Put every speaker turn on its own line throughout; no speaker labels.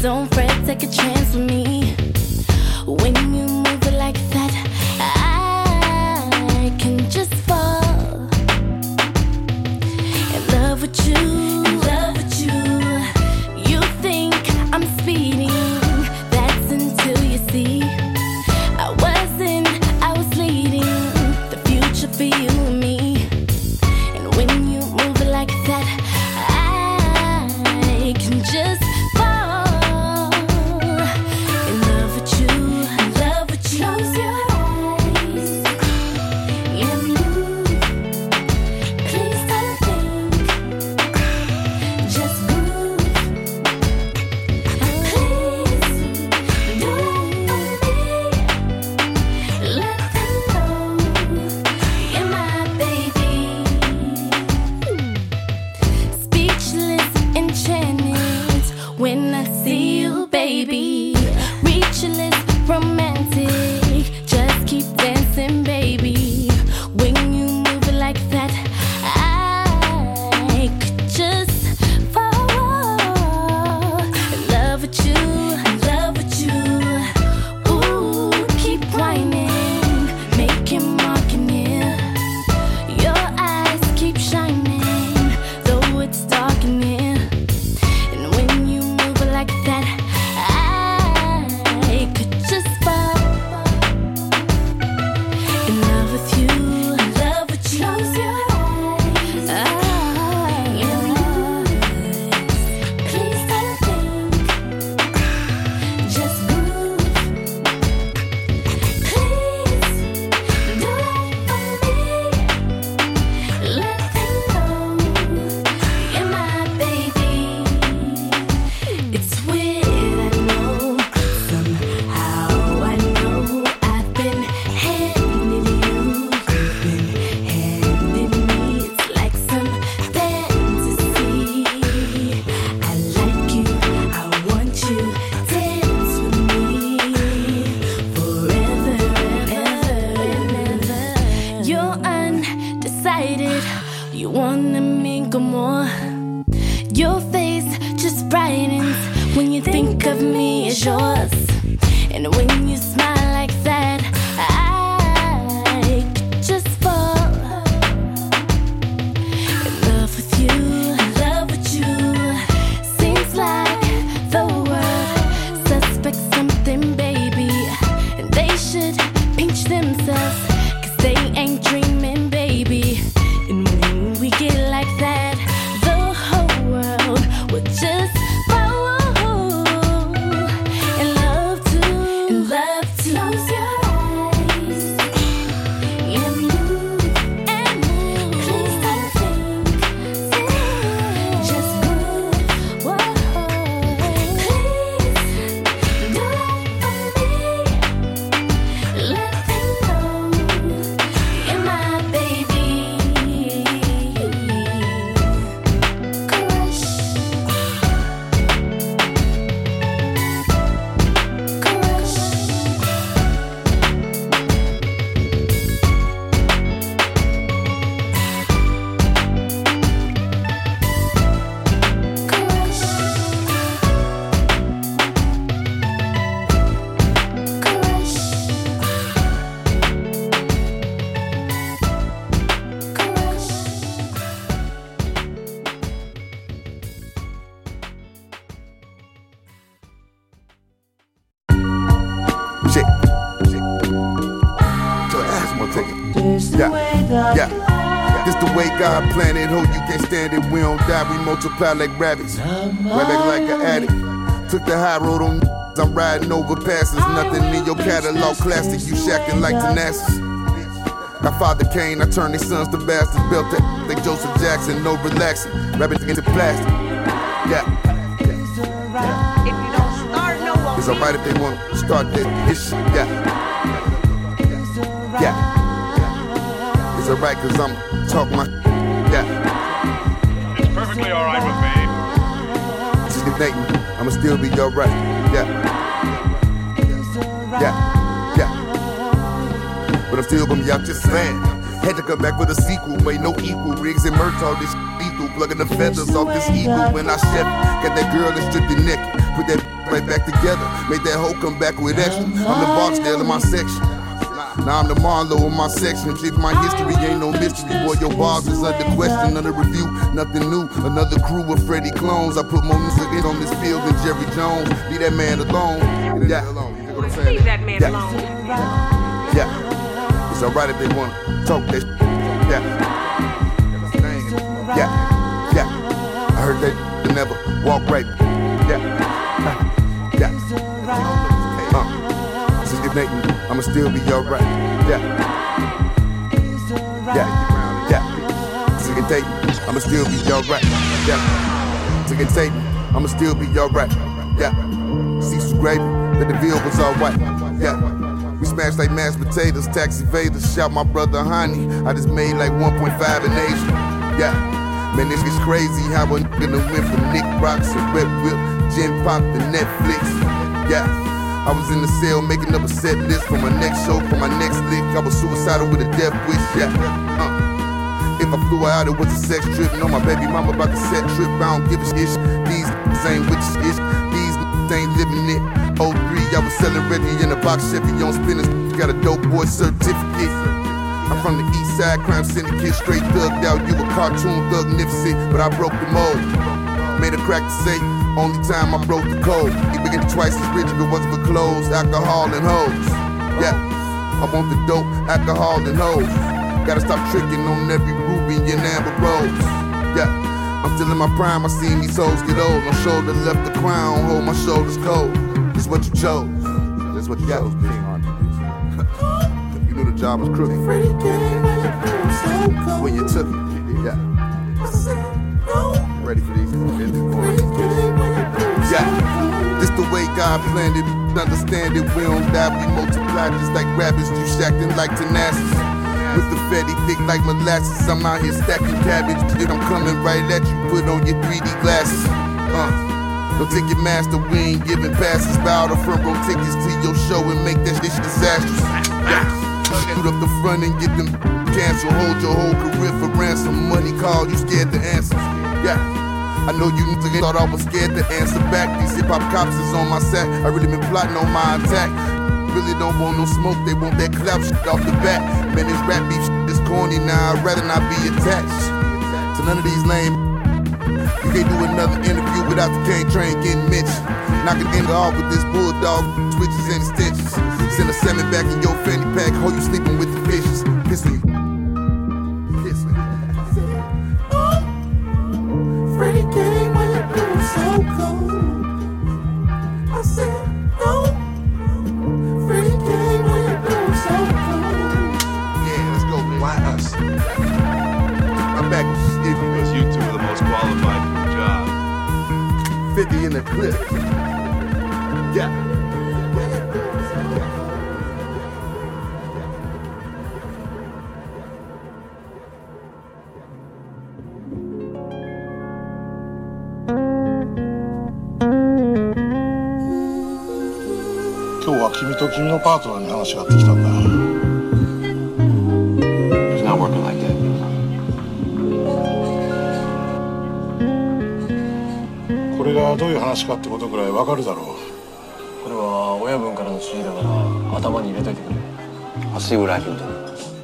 Don't fret, take a chance with me. When you move it like that, I can just fall in love with you. In love with you. You think I'm speeding, that's until you see I wasn't, I was leading the future for you and me. And when you move it like that, I can just fall in love with you. In love with you. Close your eyes and move. Please don't think, just move. Please do it for me. Let them know you're my baby. Speechless, enchanted when I see you, baby. Reachless, romantic, just keep dancing, baby. When you move it like that, I could just fall in love with you. In love with you. Ooh, keep whining, make him marking it. Your eyes keep shining, though it's dark in here. And when you move it like that, I could just fall in love with you. In love with you. Close your eyes. Please don't think, just move. Please do it for me. Let them know you're my baby. It's weird, I know. Somehow I know I've been handing you, you've been handing me. It's like some fantasy. I like you, I want you, dance with me forever and ever. You're undecided, you wanna mingle more. Your face just brightens when you think of me as yours. And when you smile like that, I could just fall in love with you. In love with you. Seems like the world suspects something, baby, and they should pinch themselves, 'cause they ain't dreaming, baby. And when we get like that, the whole world will just fall in love too. In love too. Close your eyes and move. Please don't think, just move. Whoa. Please do it for me. Let them know you're my baby. Crush. Crush.
Shit. So asthma take it. Yeah. This the way God planned it. Hope you can't stand it. We don't die, we multiply like rabbits. Right back like an addict. Took the high road on. I'm riding over passes. Nothing in your catalog classic. You shacking like Tenacious. My father Kane, I turned his sons to bastards. Built that like Joseph Jackson, no relaxing. Rapping into plastic. Yeah.
If you don't start, no one.
It's alright if they want to start this shit. Yeah. Yeah. It's alright cause I'm talk my. Yeah.
It's perfectly alright with me.
Just ignite me, I'ma still be alright. Yeah. Yeah. Yeah. But I'm still gonna be out just saying. Had to come back with a sequel, made no equal. Riggs and merch, all this lethal. Plugging the feathers off this eagle. When I chef, got that girl that stripped the neck. Put that right together. Made that hoe come back with extra. I'm the Barksdale in my section. Now I'm the Marlowe in my section. Click my history, ain't no mystery. Boy, your bars is under question, under review. Nothing new, another crew of Freddie clones. I put more music in on this field than Jerry Jones. Leave that man alone. Yeah.
Leave that man alone.
Yeah. It's alright if they wanna talk that shit. Yeah. Yeah. I heard they never walk right. Yeah. Nathan, I'ma still be alright. Yeah. Sick Dayton, I'ma still be alright. Yeah. Sick Dayton, I'ma still be alright. Yeah. Cecil Gravy, the DeVille was alright. Yeah. We smashed like mashed potatoes, tax evaders. Shout my brother Honey, I just made like 1.5 in Asia. Yeah. Man, this is crazy how a nigga done went from Nick Rocks and Red Whip, Gen Pop to Netflix. Yeah. I was in the cell making up a set list for my next show, for my next lick. I was suicidal with a death wish, yeah. If I flew out, it was a sex trip. No, my baby mama about to set trip. I don't give a shit. These ain't with shit. These ain't living it. 03, I was selling Reggie in a box Chevy on spinners. Got a dope boy certificate. I'm from the east side, crime syndicate. Straight thugged out, you a cartoon thugnificent. But I broke the mold. Made a crack to say, only time I broke the code. He would get twice as rich if it wasn't for clothes, alcohol, and hoes. Yeah, I want the dope, alcohol, and hoes. Gotta stop tricking on every ruby and amber rose. Yeah, I'm still in my prime, I seen these hoes get old. My shoulder left the crown, hold my shoulders cold. This what you chose. That's what you chose, being on. You knew the job was crooked. When you took it, yeah. Ready for these? Yeah, this the way God planned it. Understand it, we don't die, we multiply just like rabbits. You acting like Tenacious. With the fatty thick like molasses. I'm out here stacking cabbage. Shit, I'm coming right at you. Put on your 3D glasses. Don't take your master, we ain't giving passes. Bow the front row tickets to your show and make that shit disastrous. Yeah. Shoot up the front and get them cancel. Hold your whole career for ransom. Money call, you scared to answer. Yeah, I know you niggas thought I was scared to answer back. These hip-hop cops is on my sack. I really been plotting on my attack. Really don't want no smoke, they want that clout shit off the bat. Man, this rap beef shit is corny now, I'd rather not be attached to none of these lame. You can't do another interview without the cane train getting mentioned. Knock it in off with this bulldog, switches and extensions. Send a salmon back in your fanny pack, hold you sleeping with the fishes. Piss me.
Freddie came when it was so cold. I said, no. Freddie came when it was so cold.
Yeah, let's go, man.
Why us?
I'm back.
Because you two are the most qualified for the job.
50 in the clip. Yeah.
今日は君と君のパートナーに話があってきたんだ。
It's not working like that.
これがどういう話かってことくらいわかるだろう。
これは親分からの指示だから頭に入れといてくれ。
I'll see what I can do.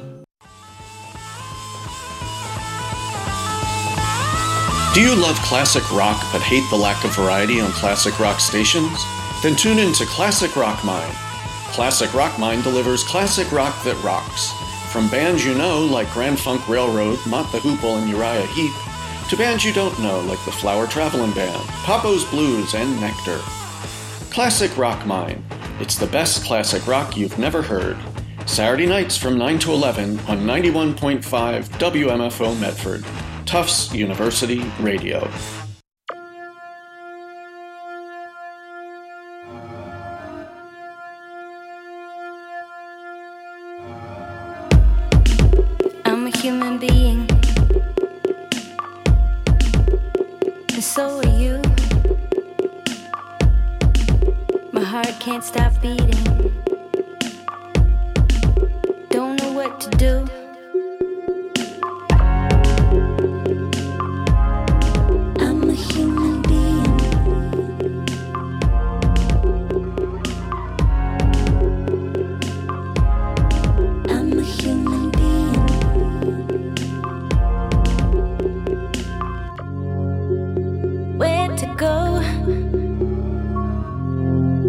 Do you love classic rock but hate the lack of variety on classic rock stations? Then tune in to Classic Rock Mind. Classic Rock Mind delivers classic rock that rocks. From bands you know like Grand Funk Railroad, Mott the Hoople, and Uriah Heep, to bands you don't know like the Flower Traveling Band, Papo's Blues, and Nectar. Classic Rock Mind. It's the best classic rock you've never heard. Saturday nights from 9 to 11 on 91.5 WMFO Medford. Tufts University Radio.
I'm a human being, and so are you. My heart can't stop beating. Don't know what to do. I'm a human being,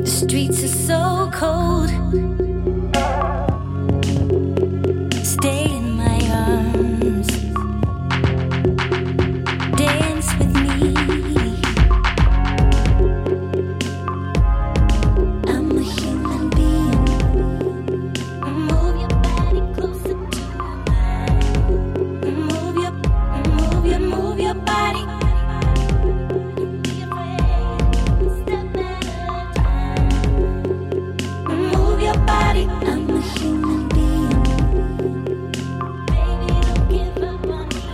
The streets are so cold. Stay in my arms. Dance with me. I'm a human being. Move your body closer to mine. Move your body. Don't be afraid. Step at a time. Move your body. I'm a human being. Baby, don't give up on me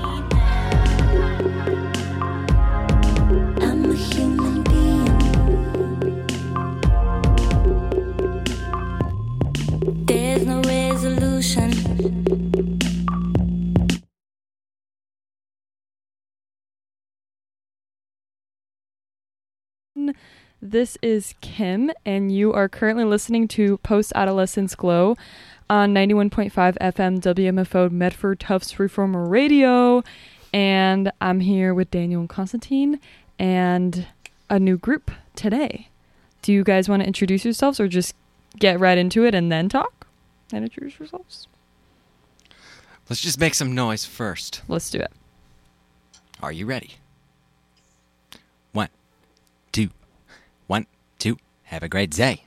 now. I'm a human being. There's no resolution.
This is Kim, and you are currently listening to Post Adolescence Glow on 91.5 FM WMFO Medford Tufts Reformer Radio. And I'm here with Daniel and Constantine and a new group today. Do you guys want to introduce yourselves or just get right into it and then talk and introduce yourselves?
Let's just make some noise first.
Let's do it.
Are you ready? 1, 2, 1, 2. Have a great day.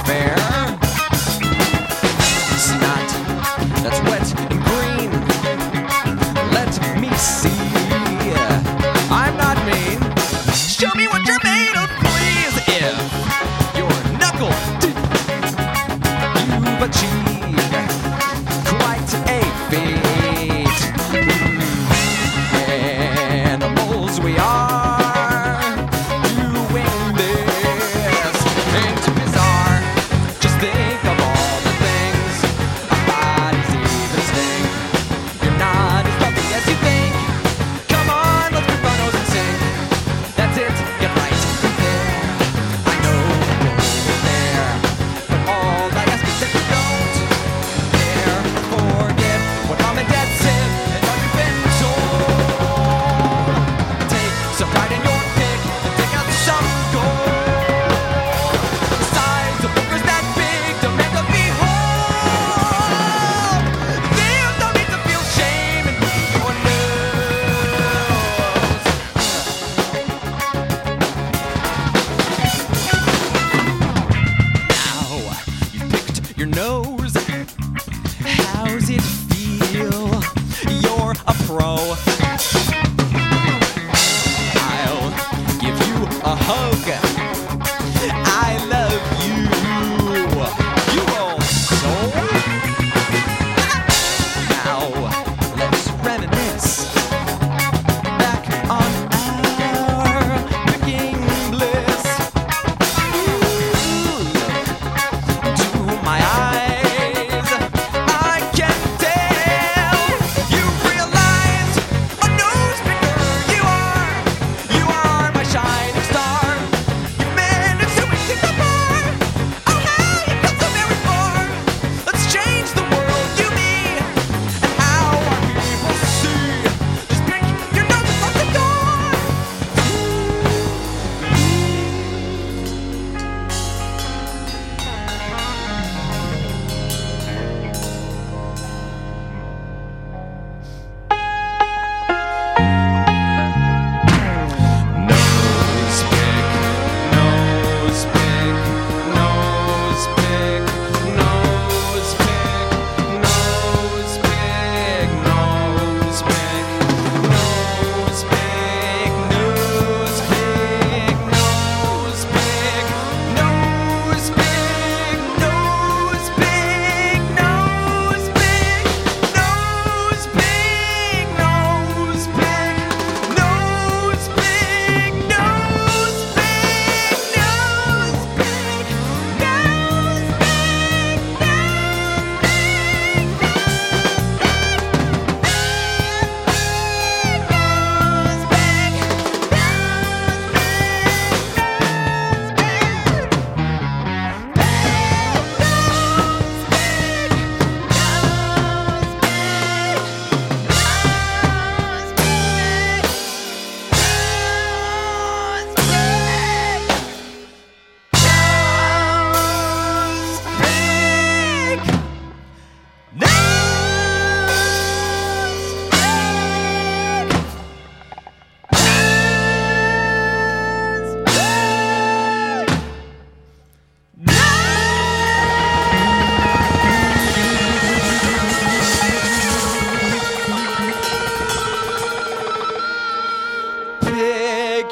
fair. Snot that's wet and green. Let me see. I'm not mean. Show me what you're made of, please. If your knuckle you've achieved quite a feat. Animals we are doing this. Ain't too bizarre. Just think of all the things our bodies even sting. You're not as lovely as you think. Come on, let's group our nose and sing. That's it, get right in there. I know you're there, but all I ask is that you don't dare forget what mom and dad said and what we've been told. Take some pride in your pick and take out some gold. The size of boogers that big demand to be whole. There's no need to feel shame and your Now you picked your nose. How's it feel? You're a pro. I'll give you a hug. I love you. You also. Now let's reminisce back on our picking bliss. To my eyes, I can tell you realize a nose picker you are. You are my shining star. You managed to exceed the bar. Oh, how you come so very far. Let's change the world, you, me, and how our people see. Just pick your nose across the door. Nose pick, nose pick, nose pick, nose pick, nose pick, nose pick, nose pick, nose pick, nose pick, nose pick, nose pick, nose pick, nose pick, nose pick, nose pick, nose pick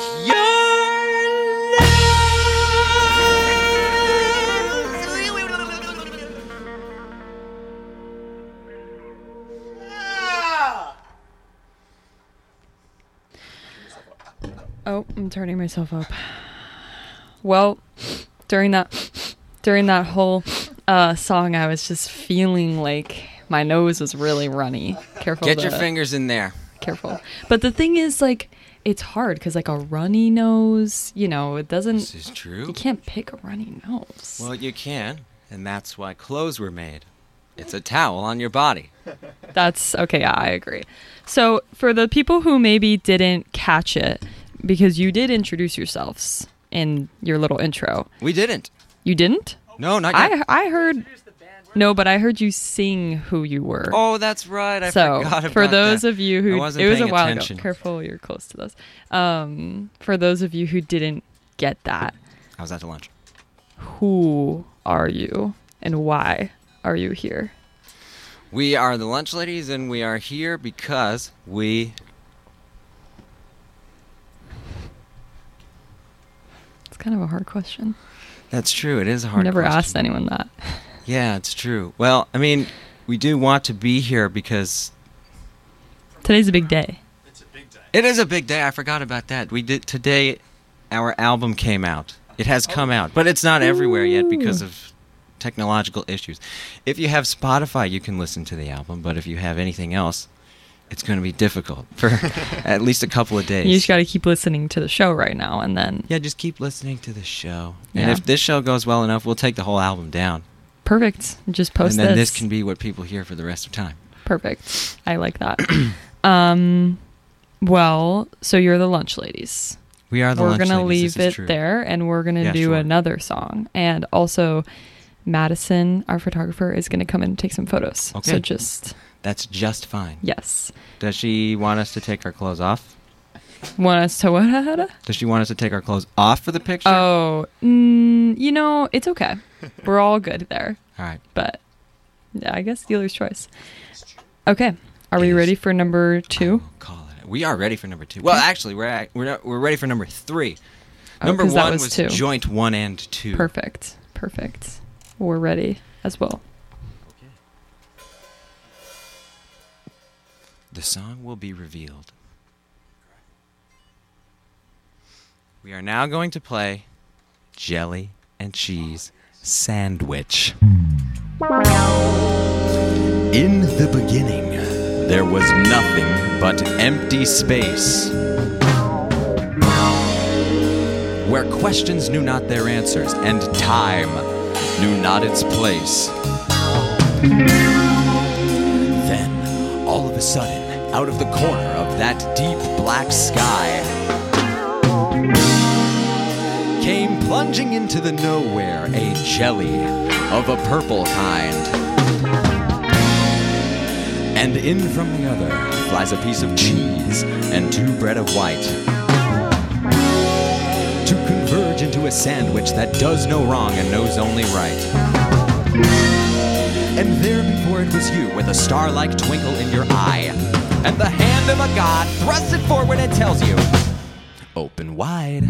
Oh, I'm turning myself up. Well, during that whole song, I was just feeling like my nose was really runny. Careful.
Get your fingers in there.
Careful. But the thing is, like, it's hard because, like, a runny nose, you know, it doesn't.
This is true.
You can't pick a runny nose.
Well, you can, and that's why clothes were made. It's a towel on your body.
That's okay. Yeah, I agree. So for the people who maybe didn't catch it, because you did introduce yourselves in your little intro.
We didn't.
You didn't?
No, not yet.
I heard. No, but I heard you sing who you were.
Oh, that's right. I forgot about that.
For those of you who,
I wasn't
it was a
paying
while
attention.
ago. Careful, you're close to this. For those of you who didn't get that,
I was at the lunch.
who are you and why are you here?
We are the Lunch Ladies, and we are here because we...
It's kind of a hard question.
That's true. It is a hard
I've never
question.
asked anyone that.
Yeah, it's true. Well, I mean, we do want to be here because...
Today's a big day.
It is a big day. I forgot about that. We did today. Our album came out. It has come out, but it's not everywhere yet because of technological issues. If you have Spotify, you can listen to the album, but if you have anything else, it's going to be difficult for at least a couple of days.
You just got to keep listening to the show right now, and then...
Yeah, just keep listening to the show.
Yeah.
And if this show goes well enough, we'll take the whole album down.
Perfect. Just post this.
And then this can be what people hear for the rest of time.
Perfect. I like that. Well, so you're the Lunch Ladies.
We are the Lunch Ladies.
We're going to
This
leave
is
it
true.
there, and we're going to do
sure.
another song. And also, Madison, our photographer, is going to come in and take some photos.
Okay.
So just...
That's just fine.
Yes.
Does she want us to take our clothes off?
Want us to what?
Does she want us to take our clothes off for the picture?
Oh, you know, it's okay. We're all good there.
All right.
But yeah, I guess dealer's choice. Okay. Are we ready for number 2?
We are ready for number 2. Well, actually, we're ready for number 3.
Oh,
Number
'cause that
1
was
was
2.
joint 1 and 2.
Perfect. We're ready as well.
The song will be revealed. We are now going to play Jelly and Cheese Sandwich. In the beginning, there was nothing but empty space, where questions knew not their answers, and time knew not its place. Then, all of a sudden, out of the corner of that deep black sky, came plunging into the nowhere a jelly of a purple kind. And in from the other flies a piece of cheese and 2 bread of white, to converge into a sandwich that does no wrong and knows only right. And there before it was you, with a star-like twinkle in your eye, and the hand of a god thrusts it forward and tells you, open wide.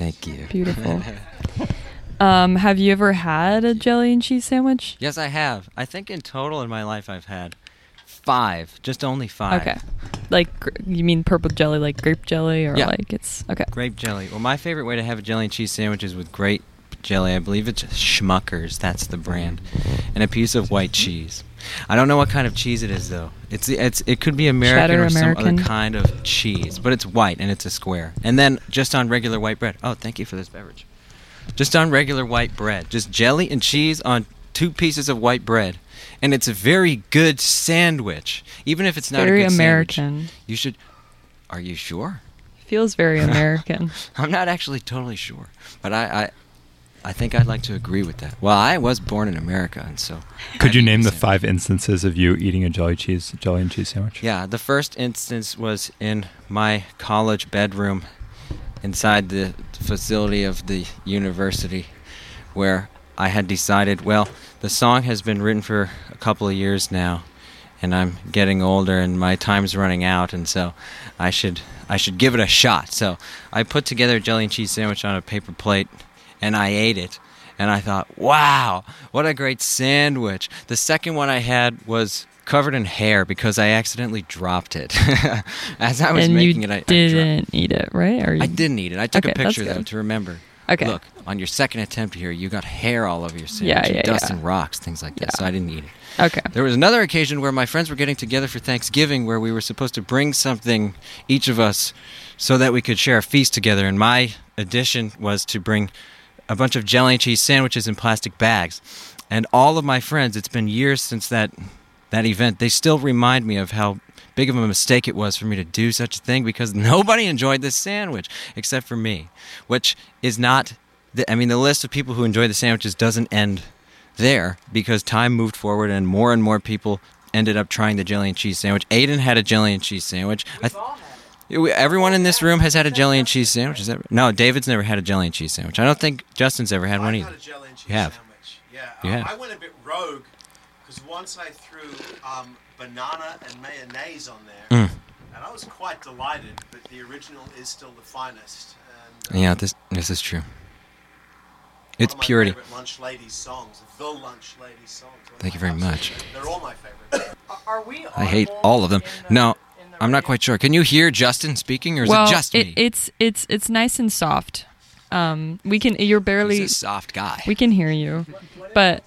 Thank you.
Beautiful. Have you ever had a jelly and cheese sandwich?
Yes, I have. I think in total in my life I've had 5. Just only 5.
Okay. Like, you mean purple jelly, like grape jelly, or
Yeah.
like it's okay.
Grape jelly. Well, my favorite way to have a jelly and cheese sandwich is with grape jelly. I believe it's Schmuckers. That's the brand. And a piece of white cheese. I don't know what kind of cheese it is, though. It could be American
Cheddar
or some
American.
other kind of cheese, but it's white and it's a square. And then just on regular white bread. Oh, thank you for this beverage. Just on regular white bread. Just jelly and cheese on 2 pieces of white bread. And it's a very good sandwich. Even if it's not
Very
a good
American.
sandwich. You should... Are you sure?
Feels very American.
I'm not actually totally sure. But I think I'd like to agree with that. Well, I was born in America, and so...
Could you name the 5 instances of you eating a jelly and cheese sandwich?
Yeah, the first instance was in my college bedroom inside the facility of the university, where I had decided, well, the song has been written for a couple of years now, and I'm getting older and my time's running out, and so I should give it a shot. So I put together a jelly and cheese sandwich on a paper plate, and I ate it, and I thought, wow, what a great sandwich. The second one I had was covered in hair because I accidentally dropped it. As I was making it, I
didn't eat it, right? Or
I didn't eat it. I took
Okay,
a picture,
that's
though,
good.
to remember.
Okay.
Look, on your second attempt here, you got hair all over your sandwich,
Yeah,
and
yeah,
dust
yeah.
and rocks, things like that,
Yeah.
so I didn't eat it.
Okay.
There was another occasion where my friends were getting together for Thanksgiving where we were supposed to bring something, each of us, so that we could share a feast together, and my addition was to bring a bunch of jelly and cheese sandwiches in plastic bags. And all of my friends, it's been years since that event, they still remind me of how big of a mistake it was for me to do such a thing because nobody enjoyed this sandwich except for me, which is not... the list of people who enjoy the sandwiches doesn't end there because time moved forward and more people ended up trying the jelly and cheese sandwich. Aiden had a jelly and cheese sandwich. Everyone in this room has had a jelly and cheese sandwich. Is that no? David's never had a jelly and cheese sandwich. I don't think Justin's ever had one either.
I've had a jelly and cheese
You have.
sandwich. Yeah,
You have.
I went a bit rogue because once I threw banana and mayonnaise on there, and I was quite delighted. But the original is still the finest. And,
Yeah, this is true. It's
one of my
purity.
favorite Lunch Ladies songs, the Lunch Ladies songs.
Thank you very much.
They're all my favorite.
Are we?
I hate all of them. No, I'm not quite sure. Can you hear Justin speaking, or is
well,
it just me?
it's nice and soft. We can. You're barely.
He's a soft guy.
We can hear you, but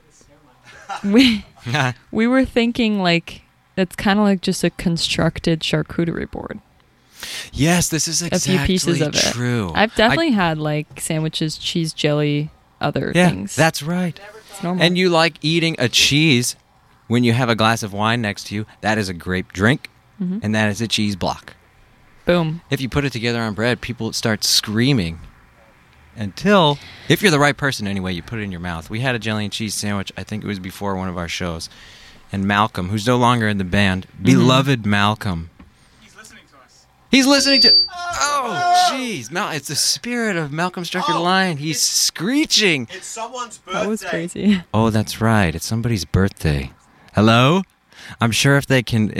we were thinking like it's kind of like just a constructed charcuterie board.
Yes, this is exactly
a few pieces of it.
true.
I've definitely had like sandwiches, cheese, jelly, other things.
That's right.
It's normal.
And you like eating a cheese when you have a glass of wine next to you. That is a grape drink, and that is a cheese block.
Boom.
If you put it together on bread, people start screaming until, if you're the right person anyway, you put it in your mouth. We had a jelly and cheese sandwich, I think it was before one of our shows, and Malcolm, who's no longer in the band, beloved Malcolm. He's listening to... Oh, jeez. It's the spirit of Malcolm Struck Your Line. He's screeching.
It's someone's birthday.
That was crazy.
Oh, that's right. It's somebody's birthday. Hello? I'm sure if they can...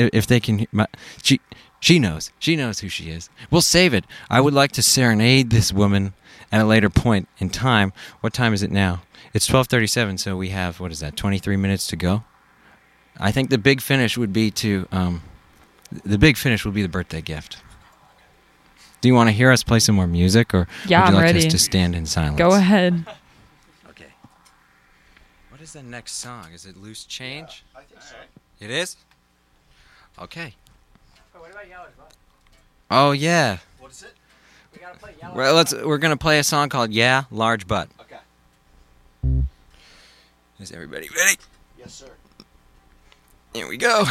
She knows. She knows who she is. We'll save it. I would like to serenade this woman at a later point in time. What time is it now? It's 12:37, so we have, 23 minutes to go? I think the big finish would be to... the big finish will be the birthday gift. Do you want to hear us play some more music, or
Yeah,
would you
I'm
like
ready.
us to stand in silence?
Go ahead.
Okay. What is the next song? Is it Loose Change?
I think so.
It is? Okay.
Oh, what about Yeller's Butt?
Oh, yeah.
What is it?
We gotta play Yeller's
Well, we're going to play a song called Yeah, Large Butt.
Okay.
Is everybody ready?
Yes, sir.
Here we go.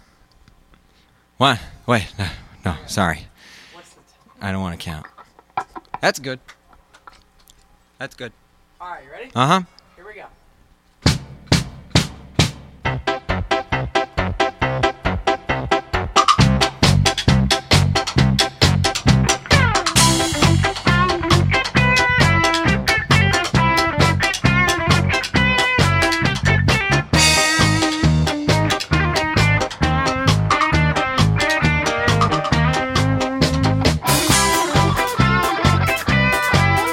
What? Wait, no, sorry. I don't want to count. That's good. That's good.
Alright, you ready?
Uh-huh.
Here we go.
Thank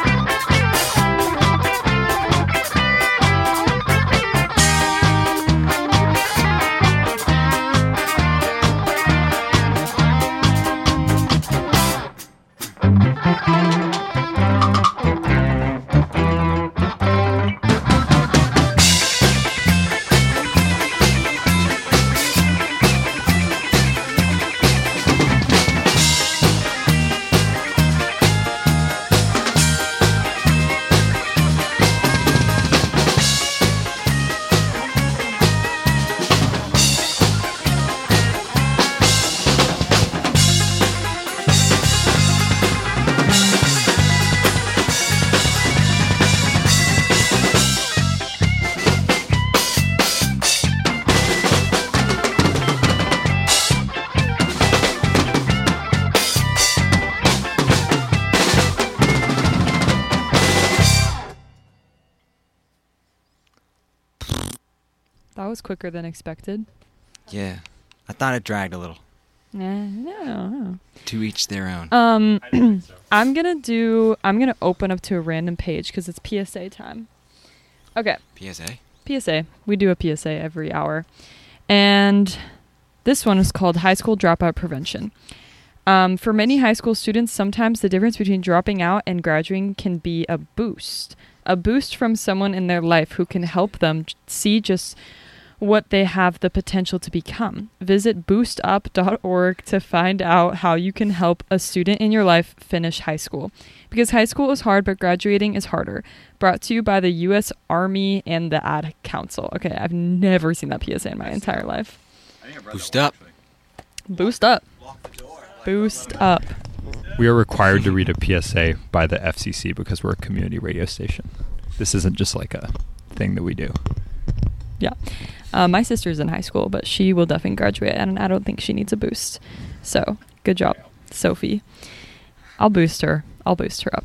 That was quicker than expected.
Yeah. I thought it dragged a little.
No.
To each their own.
I'm gonna open up to a random page because it's PSA time. Okay. PSA. We do a PSA every hour. And this one is called High School Dropout Prevention. For many high school students, sometimes the difference between dropping out and graduating can be a boost. A boost from someone in their life who can help them see just what they have the potential to become. Visit boostup.org to find out how you can help a student in your life finish high school. Because high school is hard, but graduating is harder. Brought to you by the U.S. Army and the Ad Council. Okay, I've never seen that PSA in my entire life.
Boost up.
Boost up. Boost up.
We are required to read a PSA by the FCC because we're a community radio station. This isn't just like a thing that we do.
Yeah. My sister's in high school, but she will definitely graduate, and I don't think she needs a boost. So, good job, Sophie. I'll boost her up.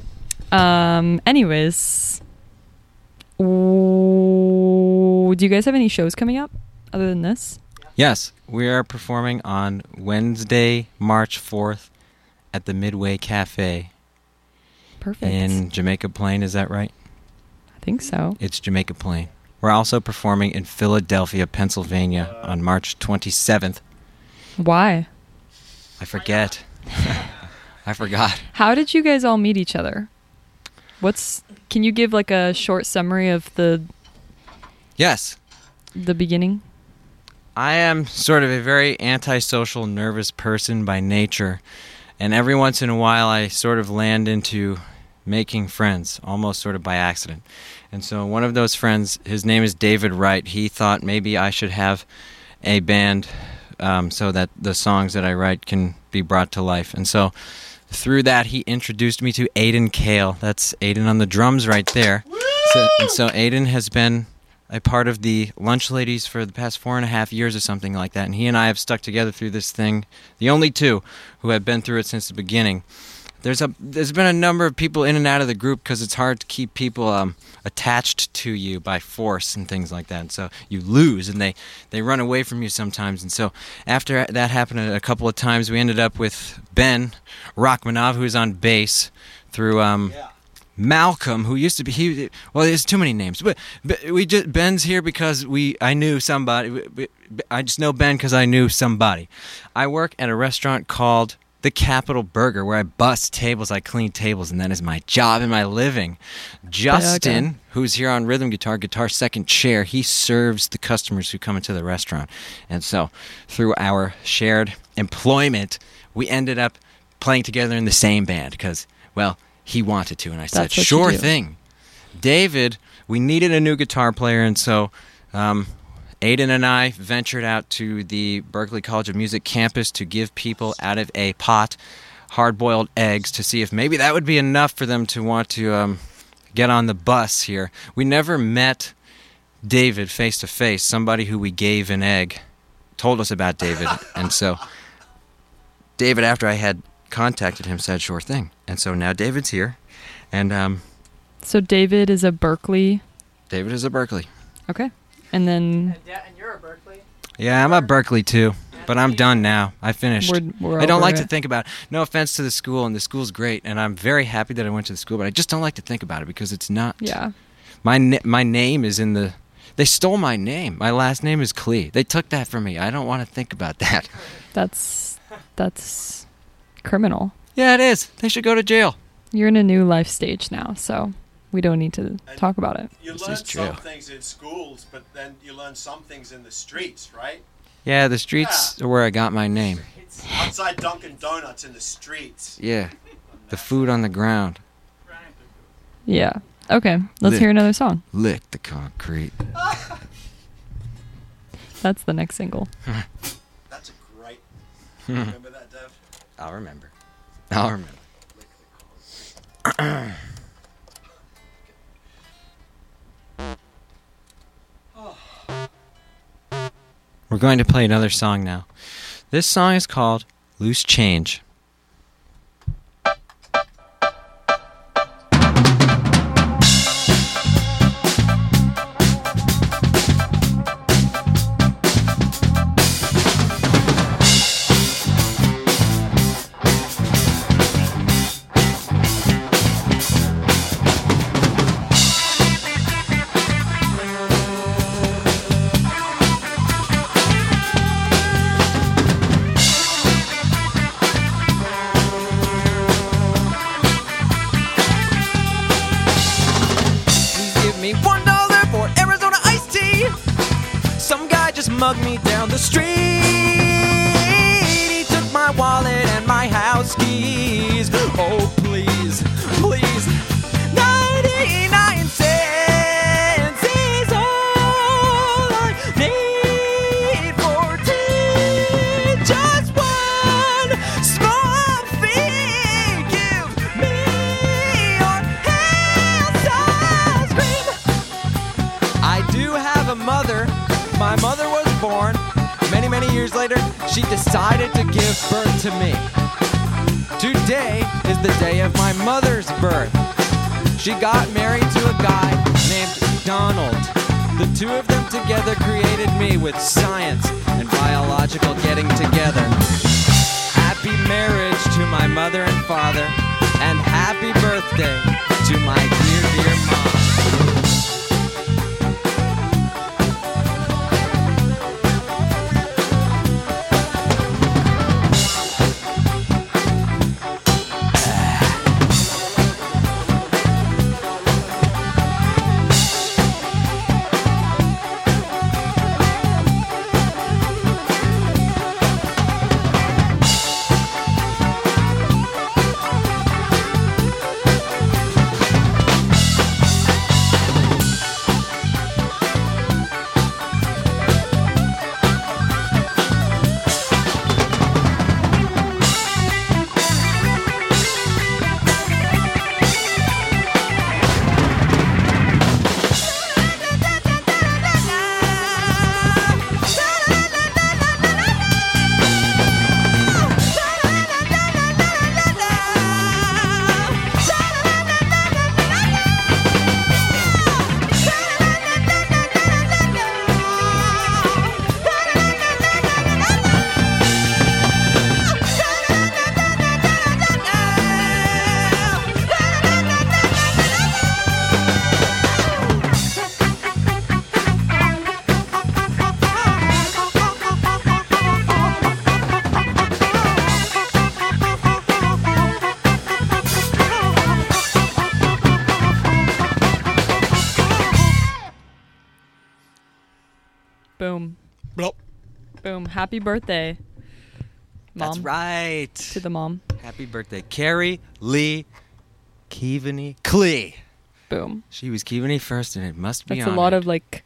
Anyways, do you guys have any shows coming up other than this?
Yes, we are performing on Wednesday, March 4th at the Midway Cafe.
Perfect.
In Jamaica Plain, is that right?
I think so.
It's Jamaica Plain. We're also performing in Philadelphia, Pennsylvania on March 27th.
Why?
I forget. I forgot.
How did you guys all meet each other? Can you give like a short summary of the beginning?
I am sort of a very antisocial, nervous person by nature, and every once in a while I sort of land into making friends, almost sort of by accident. And so one of those friends, his name is David Wright, he thought maybe I should have a band so that the songs that I write can be brought to life. And so through that, he introduced me to Aiden Kale. That's Aiden on the drums right there. So Aiden has been a part of the Lunch Ladies for the past 4.5 years or something like that. And he and I have stuck together through this thing, the only two who have been through it since the beginning. There's been a number of people in and out of the group because it's hard to keep people attached to you by force and things like that. And so you lose and they run away from you sometimes. And so after that happened a couple of times, we ended up with Ben Rachmanov, who's on bass, through Malcolm, who used to be there's too many names, but Ben's here because I knew somebody. I just know Ben because I knew somebody. I work at a restaurant called The Capitol Burger, where I bust tables, I clean tables, and that is my job and my living. Justin, who's here on rhythm guitar second chair, he serves the customers who come into the restaurant. And so through our shared employment, we ended up playing together in the same band because, well, he wanted to, and I said, sure thing. David, we needed a new guitar player, and so Aiden and I ventured out to the Berklee College of Music campus to give people out of a pot hard-boiled eggs to see if maybe that would be enough for them to want to get on the bus here. We never met David face-to-face. Somebody who we gave an egg told us about David, and so David, after I had contacted him, said sure thing. And so now David's here, and
so David is a Berklee.
David is a Berklee.
Okay. And then...
And you're a Berklee?
Yeah, I'm a Berklee too, but I'm done now. I finished.
We're
I don't
over
like
it.
to think about it. No offense to the school, and the school's great, and I'm very happy that I went to the school, but I just don't like to think about it because it's not...
Yeah.
My name is in the... They stole my name. My last name is Klee. They took that from me. I don't want to think about that.
That's criminal.
Yeah, it is. They should go to jail.
You're in a new life stage now, so we don't need to talk about it.
You learn some things in schools, but then you learn some things in the streets, right?
Yeah, the streets are where I got my name.
Outside Dunkin' Donuts in the streets.
Yeah, the food on the ground.
Yeah. Okay, let's hear another song.
Lick the concrete.
That's the next single.
That's a great... Remember that, Dev?
I'll remember. We're going to play another song now. This song is called Loose Change.
me $1 for Arizona iced tea. Some guy just mugged me down the street. He took my wallet and my house keys. Oh, please, please. 99 cents is all I need for tea. Just one small fee. Give me your house ice cream. I do have a mother. My mother was born. Many years later, she decided to give birth to me. Today is the day of my mother's birth. She got married to a guy named Donald. The two of them together created me with science and biological getting together. Happy marriage to my mother and father, and happy birthday to my dear, dear mom.
Boom.
Bloop.
Boom. Happy birthday, Mom.
That's right.
To the mom.
Happy birthday, Carrie Lee Keaveney Klee.
Boom.
She was Keaveney first, and it must be
That's
honored.
a lot of like.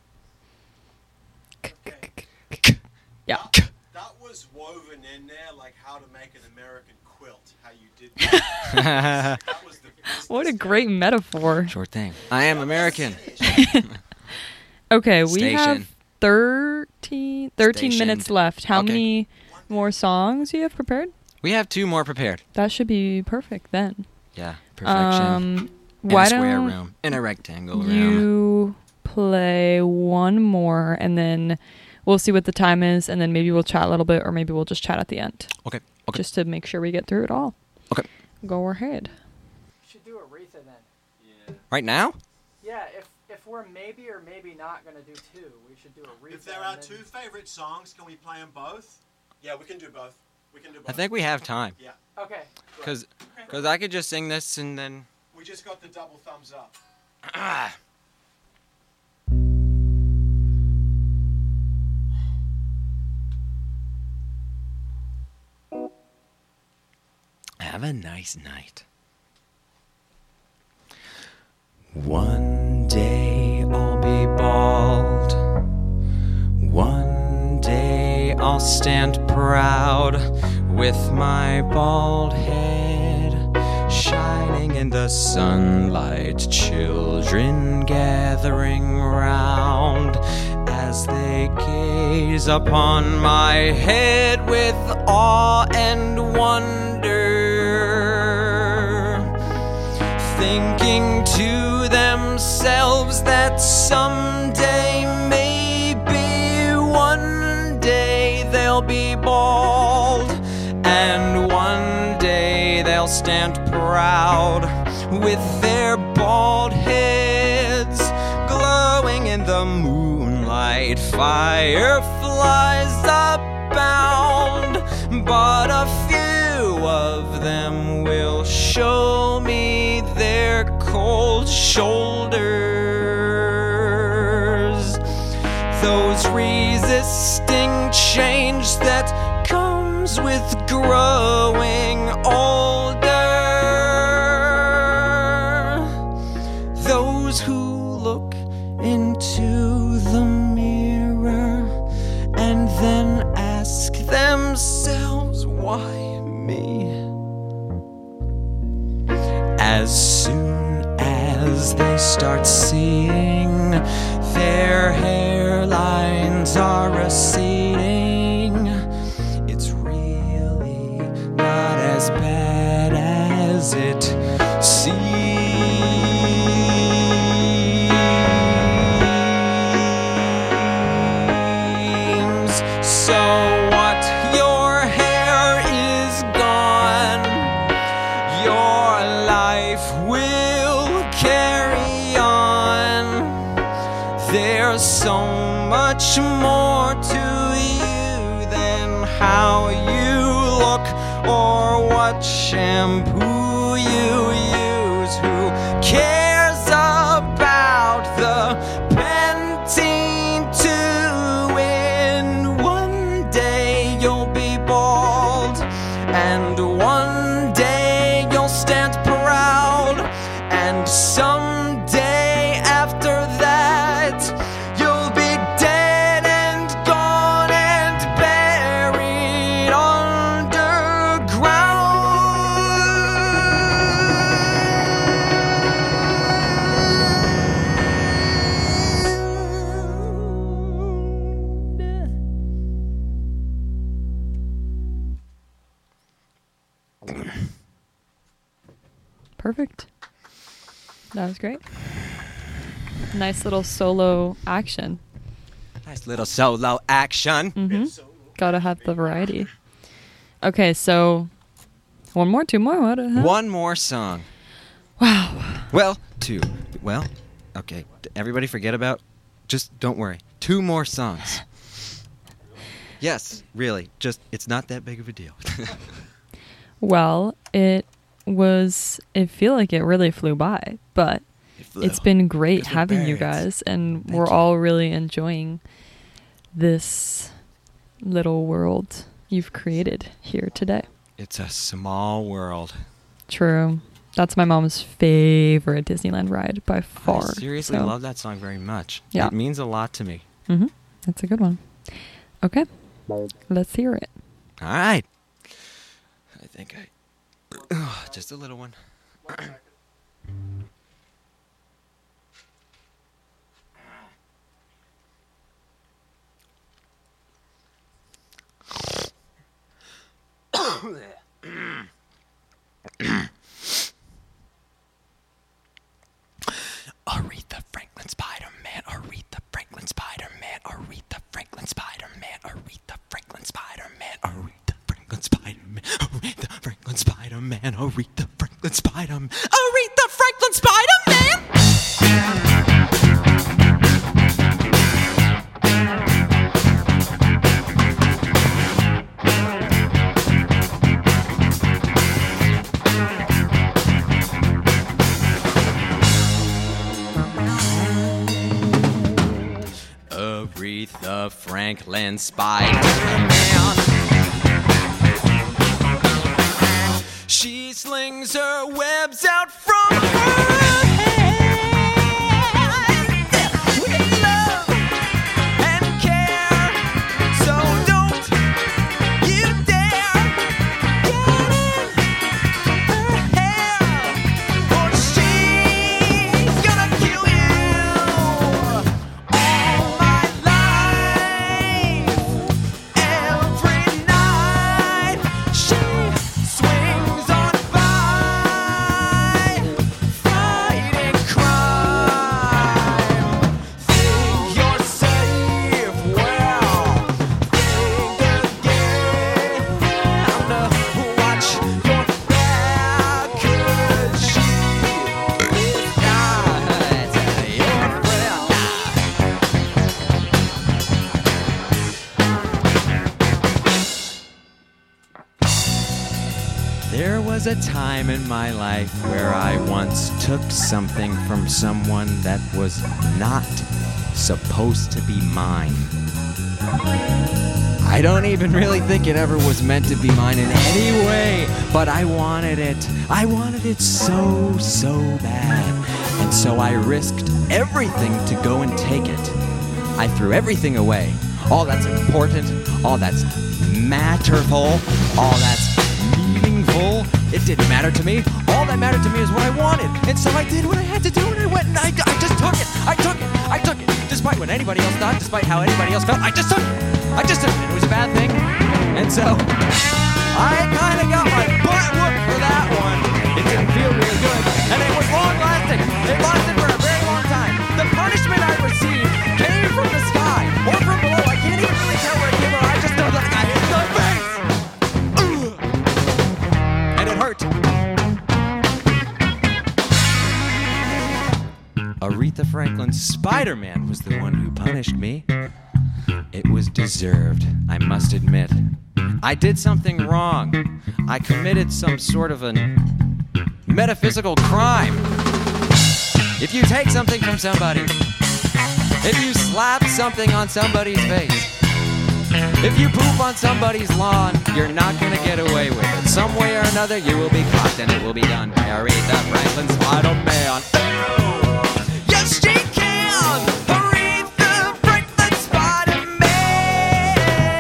Yeah.
That was woven in there, like how to make an American quilt. How you did that. That was the
What a great metaphor.
Sure thing. I am American.
Okay, we
Station.
have 13
Station.
minutes left. How
Okay.
many more songs do you have prepared?
We have 2 more prepared.
That should be perfect then.
Yeah, perfection. In
Why
a square
don't
room. In a rectangle room.
you play one more and then we'll see what the time is and then maybe we'll chat a little bit or maybe we'll just chat at the end.
Okay.
Just to make sure we get through it all.
Okay.
Go ahead.
We should do Aretha then.
Right now?
Yeah, if we're maybe or maybe not going to do 2, we should do Aretha.
If there are
and
2
then-
favorite songs, can we play them both? Yeah, we can do both. We can do both.
I think we have time.
Yeah.
Okay.
Because I could just sing this and then...
We just got the double thumbs up.
Have a nice night. One day I'll be bald. One day I'll stand proud with my bald head shining in the sunlight. Children gathering round as they gaze upon my head with awe and wonder, thinking to themselves that someday, maybe one day they'll be bald, and one day they'll stand proud with their bald heads glowing in the moonlight. Fireflies abound, but a few of them will show me their cold shoulders.
knows resisting change that comes with growing older. Those who look into the mirror and then ask themselves, why me? As soon as they start seeing their hairlines are receding, it's really not as bad as it seems. So what? Your hair is gone. Your life will carry on. There's so much more to you than how you look or what shampoo you use. Who cares about the Pantene 2? In one day you'll be bald, and one day you'll stand proud, and someday after that you'll be dead and gone and buried underground.
Perfect. That was great. Nice little solo action.
Nice little solo action.
Gotta have the variety. Okay, so one more, two more. What?
One more song.
Wow.
Well, two. Well, okay. Everybody forget about. Just don't worry. Two more songs. Yes, really. Just it's not that big of a deal.
Well, I feel like it really flew by, but it's been great having you guys, and we're all really enjoying this little world you've created here today.
It's a small world.
True. That's my mom's favorite Disneyland ride by far.
I seriously love that song very much.
Yeah.
It means a lot to me.
Mm-hmm. That's a good one. Okay. Let's hear it.
All right. I think just a little one. Aretha Franklin Spider-Man, Aretha Franklin Spider-Man, Aretha Franklin Spider-Man, Aretha Franklin Spider-Man, Aretha Franklin Spider-Man, Aretha Franklin Spider-Man, Aretha Franklin Spider-Man, Aretha Franklin Spider-Man. Aretha Franklin Spider-Man. She slings her webs out from her head with love and care. So don't you dare get in her hair, or she's gonna kill you. All my life, every night, she swings on by. was a time in my life where I once took something from someone that was not supposed to be mine. I don't even really think it ever was meant to be mine in any way, but I wanted it. I wanted it so bad. And so I risked everything to go and take it. I threw everything away. All that's important, all that's matterful, all that's meaningful. It didn't matter to me. All that mattered to me is what I wanted. And so I did what I had to do, and I went and I just took it. I took it. Despite what anybody else thought, despite how anybody else felt, I just took it. And it was a bad thing. And so I kind of got my butt whooped for that one. It didn't feel really good. And it was long lasting. It lasted for a very long time. The punishment I received came from the sky or from below. I can't even really tell where it came from. I just know that I hit the face. And it hurt. Aretha Franklin's Spider-Man was the one who punished me. It was deserved, I must admit. I did something wrong. I committed some sort of a metaphysical crime. If you take something from somebody, if you slap something on somebody's face, if you poop on somebody's lawn, you're not gonna get away with it. Some way or another, you will be caught, and it will be done by Aretha Franklin's Spider-Man. Yes, she can! Aretha Franklin's Spider-Man!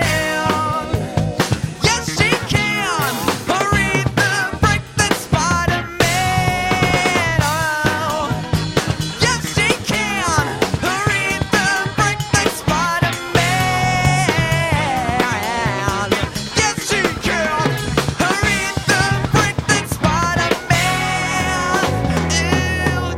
Yes, she can! Aretha Franklin's Spider-Man! Oh, yes, she can! Aretha Franklin's Spider-Man! Yes, she can! Aretha Franklin's Spider-Man! Ew,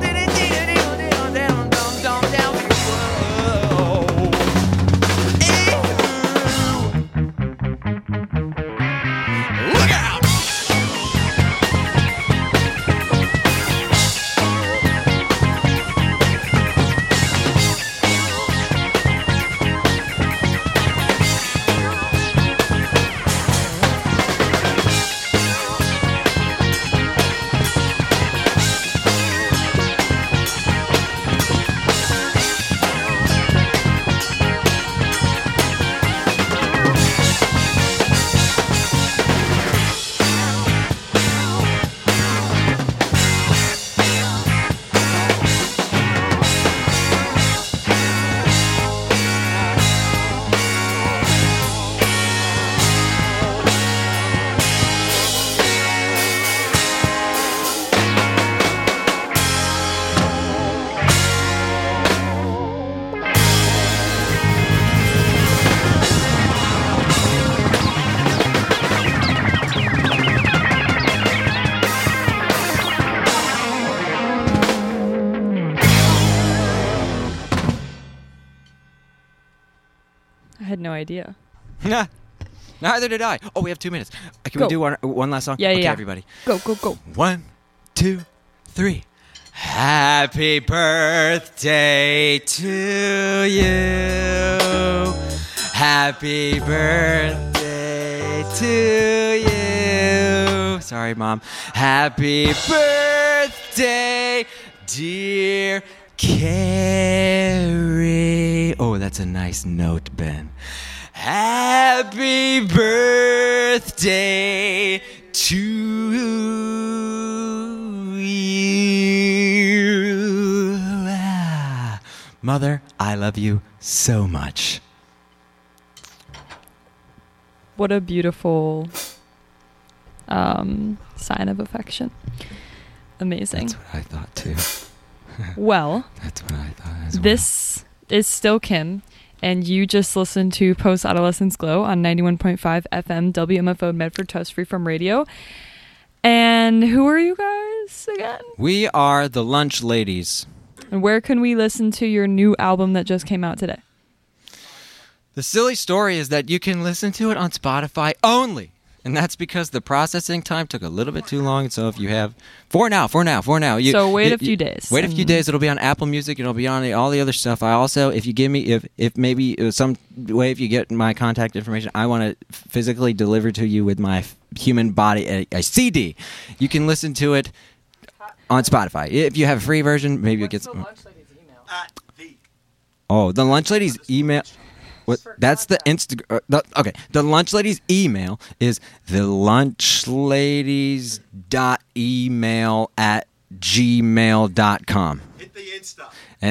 had no idea.
Neither did I. Oh, we have 2 minutes. Can
Go.
we do one last song?
Yeah,
okay,
yeah.
everybody.
Go.
1, 2, 3. Happy birthday to you. Happy birthday to you. Sorry, Mom. Happy birthday, dear Carrie. Oh, that's a nice note, Ben. Happy birthday to you. Mother, I love you so much.
What a beautiful sign of affection. Amazing.
That's what I thought too.
Well,
that's what I thought as well.
This is still Kim, and you just listened to Post Adolescence Glow on 91.5 FM WMFO Medford Tufts Freeform Radio. And who are you guys again?
We are the Lunch Ladies.
And where can we listen to your new album that just came out today?
The silly story is that you can listen to it on Spotify only. And that's because the processing time took a little bit too long. So if you have for now.
So wait a few days.
Wait a few days. It'll be on Apple Music. It'll be on all the other stuff. I also, if you give me, if maybe it was some way, if you get my contact information, I want to physically deliver to you with my human body a CD. You can listen to it on Spotify. If you have a free version, maybe it gets.
What's the lunch lady's email?
Oh, the lunch lady's email. What? That's the Instagram. Okay, the lunch lady's email is thelunchladies.email@gmail.com.
Hit the Insta.